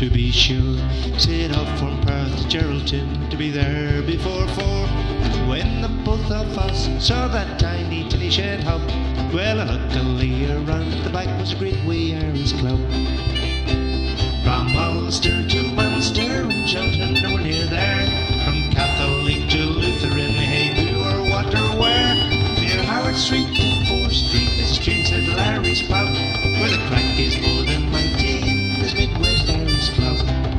to be sure. Set off from Perth to Geraldton to be there before 4. And when the both of us saw that tiny tinny shed hub, well, luckily around at the back was a great wee Irish club. From Ulster to Munster and Shelton, nowhere near there. From Catholic to Lutheran, hey, who or what or where. Near Howard Street and 4th Street, there's a strange little Irish pub, where the crack is more than mighty in this Midwest Irish club.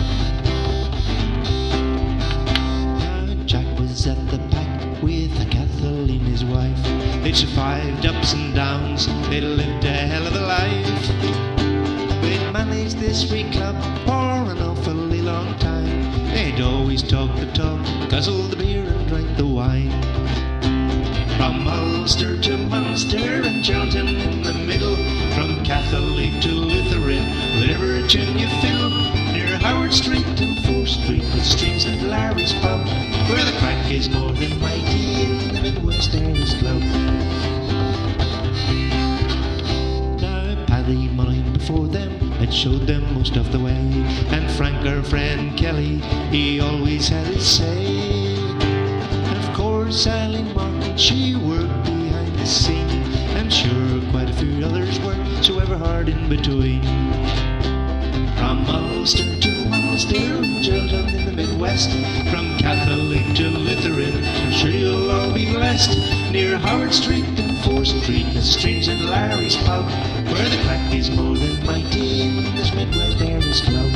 Now Jack was at the back with a Kathleen, his wife. They'd survived ups and downs, they'd lived a hell of a life. They'd managed this wee club for an awfully long time. They'd always talk the talk, guzzled the beer and drank the wine. From Ulster to Munster and Geraldton in the middle, from Catholic to Lutheran, whatever tune you fiddle. Near Howard Street and 4th Street, with strange little Irish pub, where the crack is more than mighty in the Midwest Irish club. Now Paddy Mullen before them had showed them most of the way, and Frank, our friend Kelly, he always had his say. And of course Sally Martin, she worked behind the scene, and sure quite a few others worked so ever hard in between. From Ulster to Munster and Geraldton in the Midwest, from Catholic to Lutheran, I'm sure you'll all be blessed. Near Howard Street and 4th Street, a strange little Irish pub, where the crack is more than mighty in this Midwest Irish club.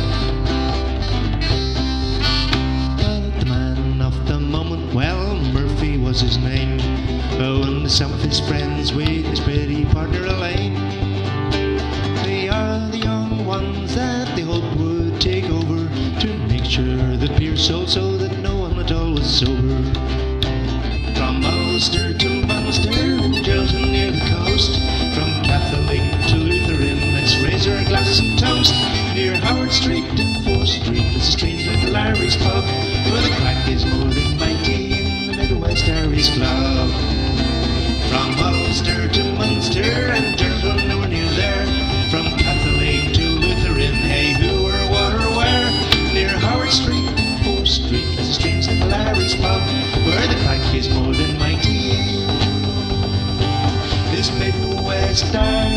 But the man of the moment, well, Murphy was his name, and some of his friends with his pretty partner Elaine. They are the young ones that they hoped would take over to make sure that beer sold so that no one at all was sober. From Ulster to Munster and Geraldton near the coast, from Catholic to Lutheran, let's raise our glasses and toast. Near Howard Street and 4th Street, there's a strange little Irish pub, where the crack is more than mighty in the Midwest Irish club. From Ulster to Munster and Geraldton, nowhere near there. From Catholic to Lutheran, hey, who or what or where. Near Howard Street and 4th Street, there's a strange little Irish pub, where the crack is more than mighty in this Midwest Irish